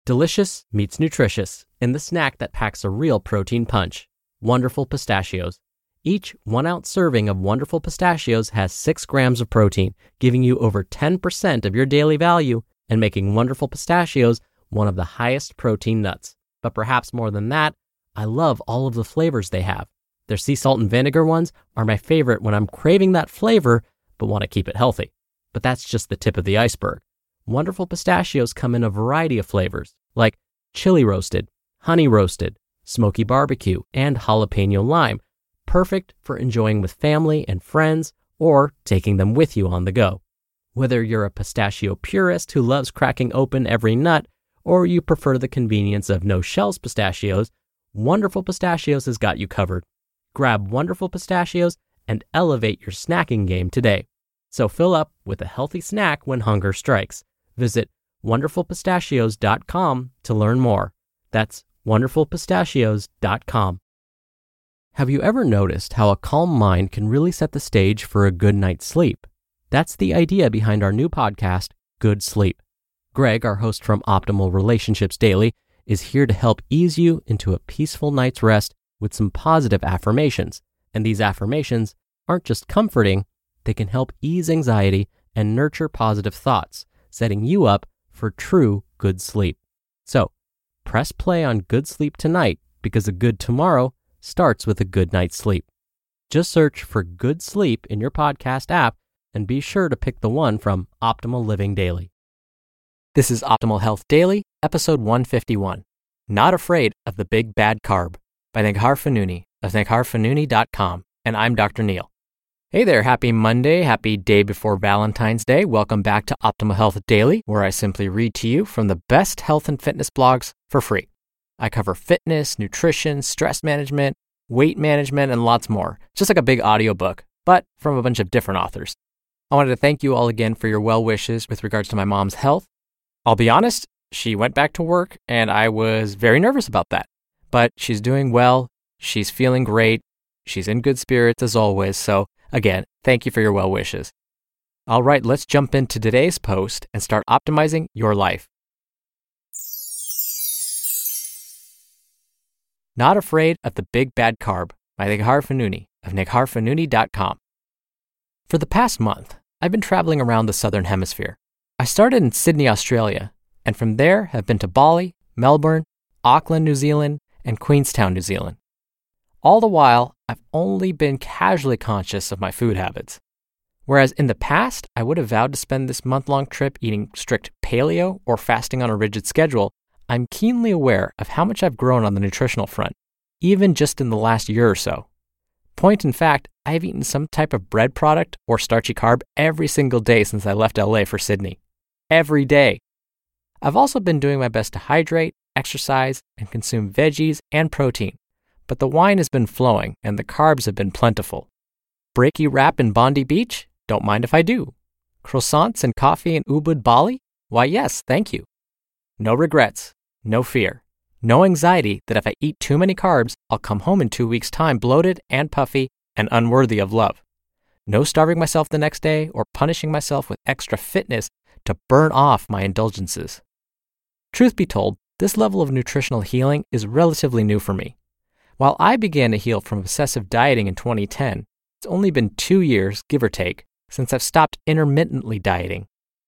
Delicious meets nutritious in the snack that packs a real protein punch. Wonderful Pistachios. Each 1-ounce serving of Wonderful Pistachios has 6 grams of protein, giving you over 10% of your daily value and making Wonderful Pistachios one of the highest protein nuts. But perhaps more than that, I love all of the flavors they have. Their sea salt and vinegar ones are my favorite when I'm craving that flavor but want to keep it healthy. But that's just the tip of the iceberg. Wonderful Pistachios come in a variety of flavors, like chili roasted, honey roasted, smoky barbecue, and jalapeno lime, perfect for enjoying with family and friends or taking them with you on the go. Whether you're a pistachio purist who loves cracking open every nut, or you prefer the convenience of no-shells pistachios, Wonderful Pistachios has got you covered. Grab Wonderful Pistachios and elevate your snacking game today. So fill up with a healthy snack when hunger strikes. Visit wonderfulpistachios.com to learn more. That's wonderfulpistachios.com. Have you ever noticed how a calm mind can really set the stage for a good night's sleep? That's the idea behind our new podcast, Good Sleep. Greg, our host from Optimal Relationships Daily, is here to help ease you into a peaceful night's rest with some positive affirmations. And these affirmations aren't just comforting, they can help ease anxiety and nurture positive thoughts, setting you up for true good sleep. So, press play on Good Sleep tonight because a good tomorrow starts with a good night's sleep. Just search for Good Sleep in your podcast app and be sure to pick the one from Optimal Living Daily. This is Optimal Health Daily, episode 151, Not Afraid of the Big Bad Carb, by Neghar Fonooni of negharfonooni.com, and I'm Dr. Neil. Hey there, happy Monday, happy day before Valentine's Day. Welcome back to Optimal Health Daily, where I simply read to you from the best health and fitness blogs for free. I cover fitness, nutrition, stress management, weight management, and lots more. Just like a big audiobook, but from a bunch of different authors. I wanted to thank you all again for your well wishes with regards to my mom's health. I'll be honest, she went back to work, and I was very nervous about that. But she's doing well, she's feeling great, she's in good spirits as always, so again, thank you for your well wishes. All right, let's jump into today's post and start optimizing your life. Not Afraid of the Big Bad Carb by Neghar Fonooni of negharfonooni.com. For the past month, I've been traveling around the Southern Hemisphere. I started in Sydney, Australia, and from there have been to Bali, Melbourne, Auckland, New Zealand, and Queenstown, New Zealand. All the while, I've only been casually conscious of my food habits. Whereas in the past, I would have vowed to spend this month-long trip eating strict paleo or fasting on a rigid schedule, I'm keenly aware of how much I've grown on the nutritional front, even just in the last year or so. Point in fact, I have eaten some type of bread product or starchy carb every single day since I left LA for Sydney. Every day. I've also been doing my best to hydrate, exercise, and consume veggies and protein. But the wine has been flowing and the carbs have been plentiful. Breaky wrap in Bondi Beach? Don't mind if I do. Croissants and coffee in Ubud, Bali? Why yes, thank you. No regrets, no fear, no anxiety that if I eat too many carbs, I'll come home in 2 weeks' time bloated and puffy and unworthy of love. No starving myself the next day or punishing myself with extra fitness to burn off my indulgences. Truth be told, this level of nutritional healing is relatively new for me. While I began to heal from obsessive dieting in 2010, it's only been 2 years, give or take, since I've stopped intermittently dieting.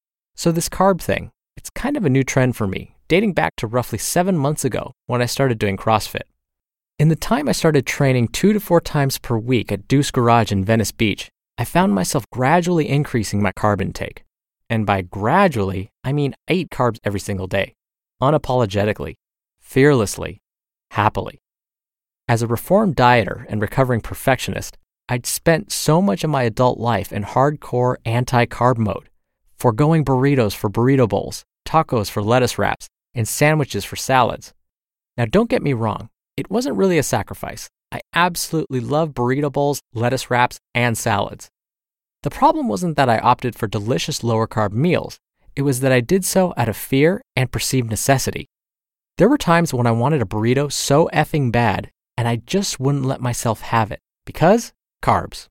So this carb thing, it's kind of a new trend for me, dating back to roughly 7 months ago when I started doing CrossFit. In the time I started training 2 to 4 times per week at Deuce Garage in Venice Beach, I found myself gradually increasing my carb intake. And by gradually, I mean I eat carbs every single day, unapologetically, fearlessly, happily. As a reformed dieter and recovering perfectionist, I'd spent so much of my adult life in hardcore anti-carb mode, foregoing burritos for burrito bowls, tacos for lettuce wraps, and sandwiches for salads. Now don't get me wrong, it wasn't really a sacrifice. I absolutely love burrito bowls, lettuce wraps, and salads. The problem wasn't that I opted for delicious lower carb meals, it was that I did so out of fear and perceived necessity. There were times when I wanted a burrito so effing bad, and I just wouldn't let myself have it, because carbs.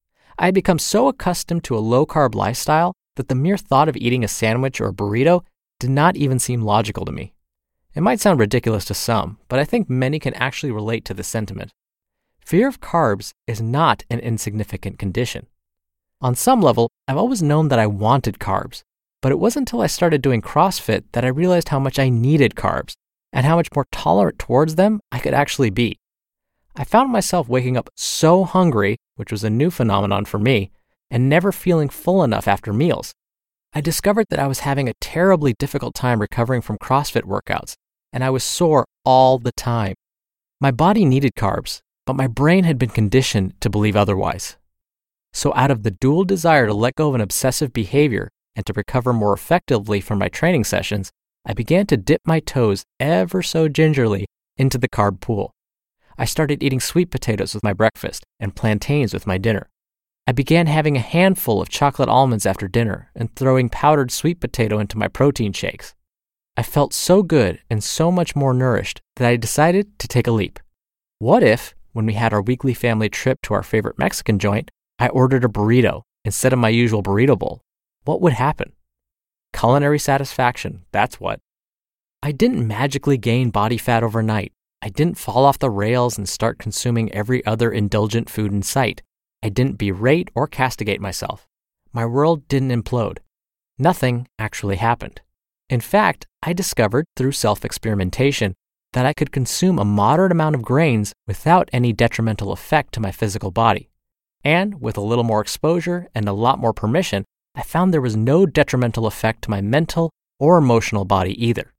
I had become so accustomed to a low-carb lifestyle that the mere thought of eating a sandwich or a burrito did not even seem logical to me. It might sound ridiculous to some, but I think many can actually relate to this sentiment. Fear of carbs is not an insignificant condition. On some level, I've always known that I wanted carbs, but it wasn't until I started doing CrossFit that I realized how much I needed carbs and how much more tolerant towards them I could actually be. I found myself waking up so hungry, which was a new phenomenon for me, and never feeling full enough after meals. I discovered that I was having a terribly difficult time recovering from CrossFit workouts, and I was sore all the time. My body needed carbs, but my brain had been conditioned to believe otherwise. So out of the dual desire to let go of an obsessive behavior and to recover more effectively from my training sessions, I began to dip my toes ever so gingerly into the carb pool. I started eating sweet potatoes with my breakfast and plantains with my dinner. I began having a handful of chocolate almonds after dinner and throwing powdered sweet potato into my protein shakes. I felt so good and so much more nourished that I decided to take a leap. What if, when we had our weekly family trip to our favorite Mexican joint, I ordered a burrito instead of my usual burrito bowl? What would happen? Culinary satisfaction, that's what. I didn't magically gain body fat overnight. I didn't fall off the rails and start consuming every other indulgent food in sight. I didn't berate or castigate myself. My world didn't implode. Nothing actually happened. In fact, I discovered through self-experimentation that I could consume a moderate amount of grains without any detrimental effect to my physical body. And with a little more exposure and a lot more permission, I found there was no detrimental effect to my mental or emotional body either.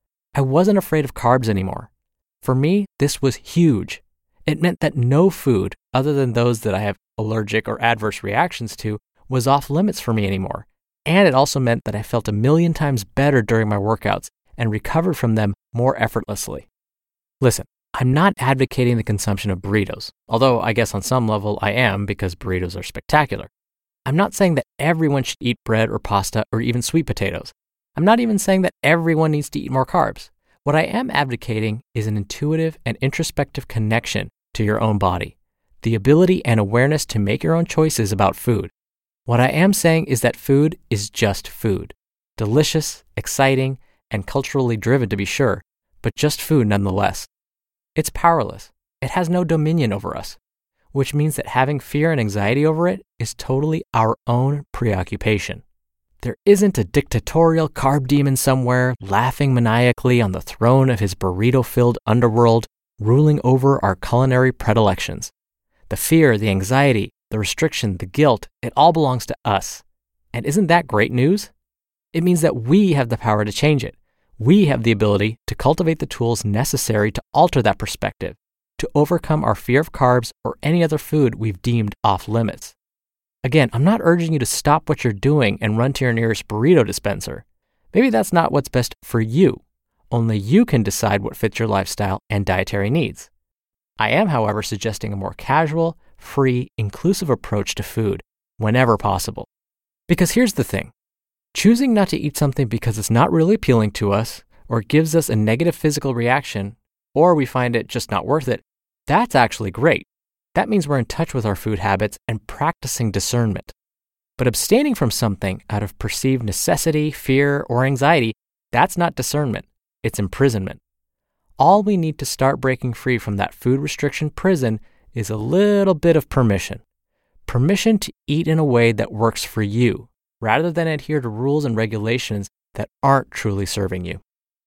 I wasn't afraid of carbs anymore. For me, this was huge. It meant that no food, other than those that I have allergic or adverse reactions to, was off limits for me anymore. And it also meant that I felt 1,000,000 times better during my workouts and recovered from them more effortlessly. Listen, I'm not advocating the consumption of burritos, although I guess on some level I am because burritos are spectacular. I'm not saying that everyone should eat bread or pasta or even sweet potatoes. I'm not even saying that everyone needs to eat more carbs. What I am advocating is an intuitive and introspective connection to your own body, the ability and awareness to make your own choices about food. What I am saying is that food is just food. Delicious, exciting, and culturally driven to be sure, but just food nonetheless. It's powerless. It has no dominion over us, which means that having fear and anxiety over it is totally our own preoccupation. There isn't a dictatorial carb demon somewhere laughing maniacally on the throne of his burrito-filled underworld, ruling over our culinary predilections. The fear, the anxiety, the restriction, the guilt, it all belongs to us. And isn't that great news? It means that we have the power to change it. We have the ability to cultivate the tools necessary to alter that perspective, to overcome our fear of carbs or any other food we've deemed off limits. Again, I'm not urging you to stop what you're doing and run to your nearest burrito dispenser. Maybe that's not what's best for you. Only you can decide what fits your lifestyle and dietary needs. I am, however, suggesting a more casual, free, inclusive approach to food whenever possible. Because here's the thing. Choosing not to eat something because it's not really appealing to us, or it gives us a negative physical reaction, or we find it just not worth it, that's actually great. That means we're in touch with our food habits and practicing discernment. But abstaining from something out of perceived necessity, fear, or anxiety, that's not discernment. It's imprisonment. All we need to start breaking free from that food restriction prison is a little bit of permission. Permission to eat in a way that works for you, rather than adhere to rules and regulations that aren't truly serving you.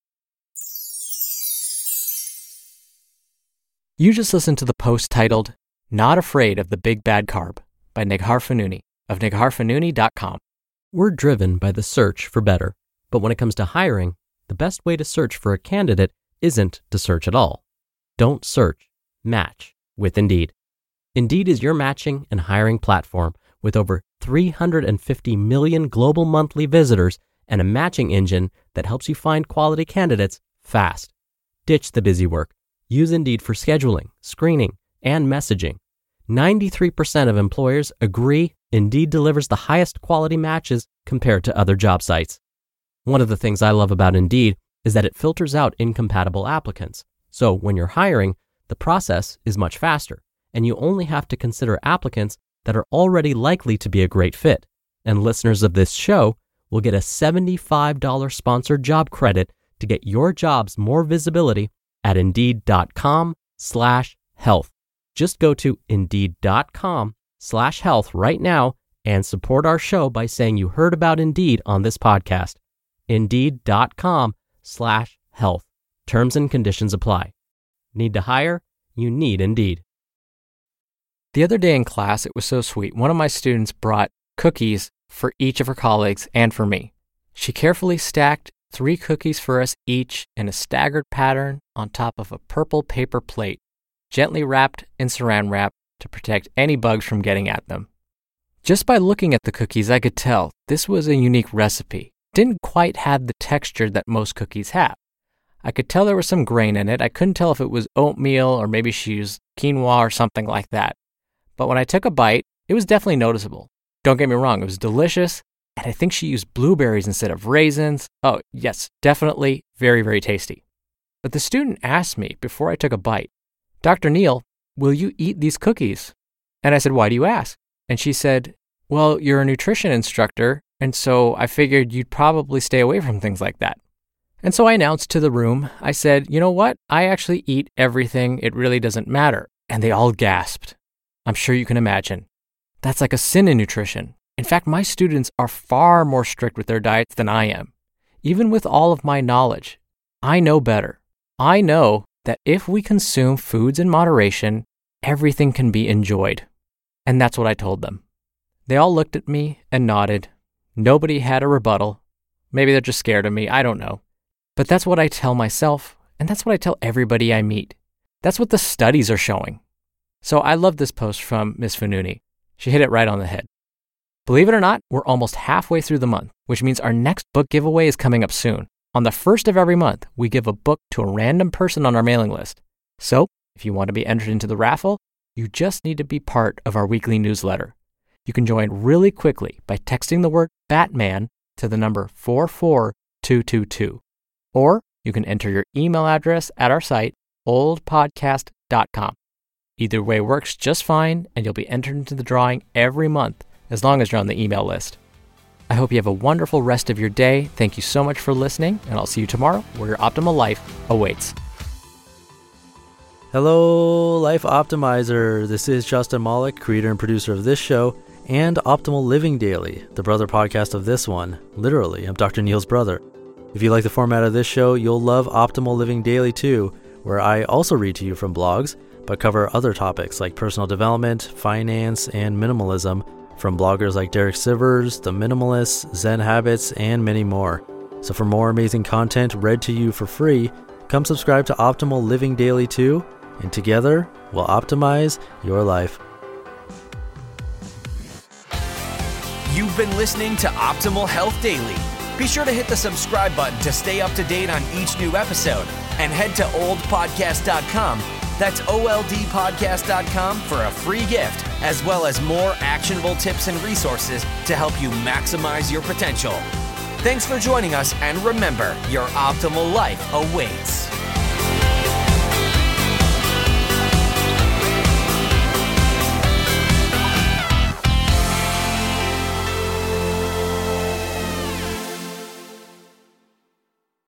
You just listened to the post titled, Not Afraid of the Big Bad Carb by Neghar Fonooni of negharfonooni.com. We're driven by the search for better, but when it comes to hiring, the best way to search for a candidate isn't to search at all. Don't search, match with Indeed. Indeed is your matching and hiring platform with over 350 million global monthly visitors and a matching engine that helps you find quality candidates fast. Ditch the busy work. Use Indeed for scheduling, screening, and messaging. 93% of employers agree Indeed delivers the highest quality matches compared to other job sites. One of the things I love about Indeed is that it filters out incompatible applicants. So when you're hiring, the process is much faster, and you only have to consider applicants that are already likely to be a great fit. And listeners of this show will get a $75 sponsored job credit to get your jobs more visibility at Indeed.com/health. Just go to Indeed.com/health right now and support our show by saying you heard about Indeed on this podcast. Indeed.com/health. Terms and conditions apply. Need to hire? You need Indeed. The other day in class, it was so sweet. One of my students brought cookies for each of her colleagues and for me. She carefully stacked 3 cookies for us each in a staggered pattern on top of a purple paper plate, gently wrapped in saran wrap to protect any bugs from getting at them. Just by looking at the cookies, I could tell this was a unique recipe. Didn't quite have the texture that most cookies have. I could tell there was some grain in it. I couldn't tell if it was oatmeal or maybe she used quinoa or something like that. But when I took a bite, it was definitely noticeable. Don't get me wrong, it was delicious, and I think she used blueberries instead of raisins. Oh, yes, definitely very, very tasty. But the student asked me before I took a bite, "Dr. Neal, will you eat these cookies?" And I said, "Why do you ask?" And she said, "Well, you're a nutrition instructor, and so I figured you'd probably stay away from things like that." And so I announced to the room, I said, "You know what? I actually eat everything. It really doesn't matter." And they all gasped. I'm sure you can imagine. That's like a sin in nutrition. In fact, my students are far more strict with their diets than I am. Even with all of my knowledge, I know better. I know that if we consume foods in moderation, everything can be enjoyed. And that's what I told them. They all looked at me and nodded. Nobody had a rebuttal. Maybe they're just scared of me. I don't know. But that's what I tell myself, and that's what I tell everybody I meet. That's what the studies are showing. So I love this post from Ms. Fonooni. She hit it right on the head. Believe it or not, we're almost halfway through the month, which means our next book giveaway is coming up soon. On the first of every month, we give a book to a random person on our mailing list. So if you want to be entered into the raffle, you just need to be part of our weekly newsletter. You can join really quickly by texting the word Batman to the number 44222. Or you can enter your email address at our site, oldpodcast.com. Either way works just fine, and you'll be entered into the drawing every month as long as you're on the email list. I hope you have a wonderful rest of your day. Thank you so much for listening, and I'll see you tomorrow where your optimal life awaits. Hello, Life Optimizer. This is Justin Malik, creator and producer of this show and Optimal Living Daily, the brother podcast of this one. Literally, I'm Dr. Neal's brother. If you like the format of this show, you'll love Optimal Living Daily too, where I also read to you from blogs, but cover other topics like personal development, finance, and minimalism from bloggers like Derek Sivers, The Minimalists, Zen Habits, and many more. So for more amazing content read to you for free, come subscribe to Optimal Living Daily too, and together we'll optimize your life. You've been listening to Optimal Health Daily. Be sure to hit the subscribe button to stay up to date on each new episode, and head to oldpodcast.com. That's oldpodcast.com for a free gift, as well as more actionable tips and resources to help you maximize your potential. Thanks for joining us, and remember, your optimal life awaits.